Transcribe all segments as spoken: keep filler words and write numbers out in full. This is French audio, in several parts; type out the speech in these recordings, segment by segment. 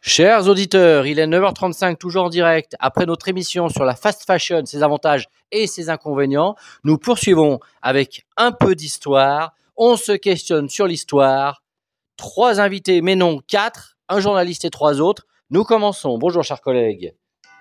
Chers auditeurs, il est neuf heures trente-cinq, toujours en direct. Après notre émission sur la fast fashion, ses avantages et ses inconvénients, nous poursuivons avec un peu d'histoire. On se questionne sur l'histoire. Trois invités, mais non quatre, un journaliste et trois autres. Nous commençons. Bonjour, chers collègues.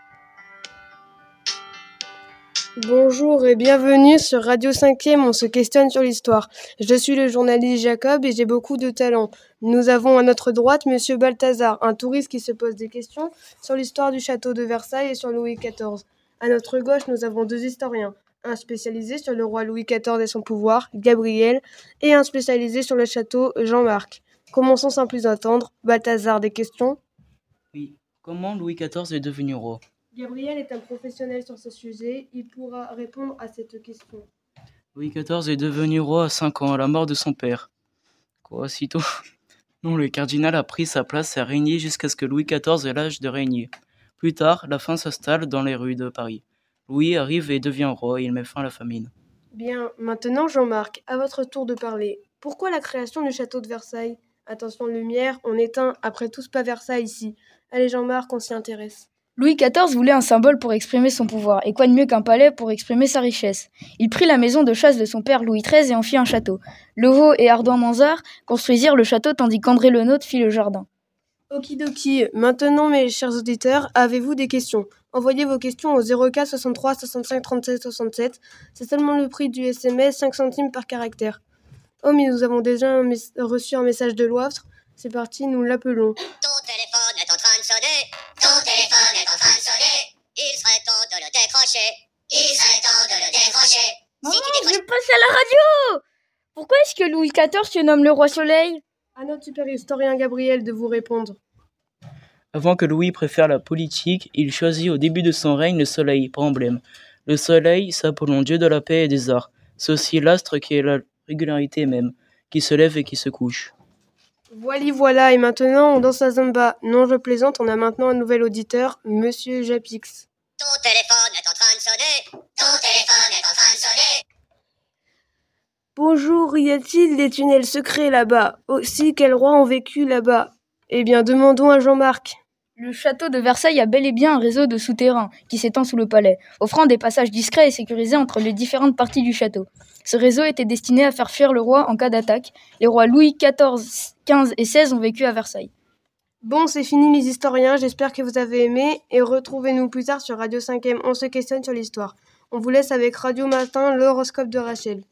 Bonjour et bienvenue sur Radio cinquième, on se questionne sur l'histoire. Je suis le journaliste Jacob et j'ai beaucoup de talent. Nous avons à notre droite Monsieur Balthazar, un touriste qui se pose des questions sur l'histoire du château de Versailles et sur Louis quatorze. À notre gauche, nous avons deux historiens, un spécialisé sur le roi Louis quatorze et son pouvoir, Gabriel, et un spécialisé sur le château, Jean-Marc. Commençons sans plus attendre. Balthazar, des questions ? Oui. Comment Louis quatorze est devenu roi ? Gabriel est un professionnel sur ce sujet, il pourra répondre à cette question. Louis quatorze est devenu roi à cinq ans, à la mort de son père. Quoi, si tôt ? Non, le cardinal a pris sa place et a régné jusqu'à ce que Louis quatorze ait l'âge de régner. Plus tard, la faim s'installe dans les rues de Paris. Louis arrive et devient roi, et il met fin à la famine. Bien, maintenant Jean-Marc, à votre tour de parler. Pourquoi la création du château de Versailles ? Attention lumière, on éteint, après tout c'est pas Versailles ici. Allez Jean-Marc, on s'y intéresse. Louis quatorze voulait un symbole pour exprimer son pouvoir, et quoi de mieux qu'un palais pour exprimer sa richesse. Il prit la maison de chasse de son père Louis treize et en fit un château. Levaux et Ardoin-Mansart construisirent le château tandis qu'André Le Nôtre fit le jardin. Okidoki, maintenant mes chers auditeurs, avez-vous des questions ? Envoyez vos questions au zéro quatre soixante-trois soixante-cinq trente-sept soixante-sept, c'est seulement le prix du S M S, cinq centimes par caractère. Oh mais nous avons déjà un mes- reçu un message de l'Ouafre, c'est parti, nous l'appelons. Ton téléphone est en train de sonner. Ton téléphone est en train de sonner. Il serait temps de le décrocher. Il serait temps de le décrocher. Maman, Si tu je décroches... passe à la radio ! Pourquoi est-ce que Louis quatorze se nomme le roi soleil ? À notre super historien Gabriel de vous répondre. Avant que Louis préfère la politique, il choisit au début de son règne le soleil pour emblème. Le soleil, s'appelant dieu de la paix et des arts. C'est aussi l'astre qui est la régularité même, qui se lève et qui se couche. Voili voilà, et maintenant on danse la zumba. Non je plaisante, on a maintenant un nouvel auditeur, Monsieur Japix. Ton téléphone est en train de sonner. Ton téléphone est en train de sonner. Bonjour, y a-t-il des tunnels secrets là-bas ? Aussi, quels rois ont vécu là-bas ? Eh bien, demandons à Jean-Marc. Le château de Versailles a bel et bien un réseau de souterrains qui s'étend sous le palais, offrant des passages discrets et sécurisés entre les différentes parties du château. Ce réseau était destiné à faire fuir le roi en cas d'attaque. Les rois Louis quatorze, quinze et seize ont vécu à Versailles. Bon, c'est fini les historiens, j'espère que vous avez aimé, et retrouvez-nous plus tard sur Radio cinquième, on se questionne sur l'histoire. On vous laisse avec Radio Matin, l'horoscope de Rachel.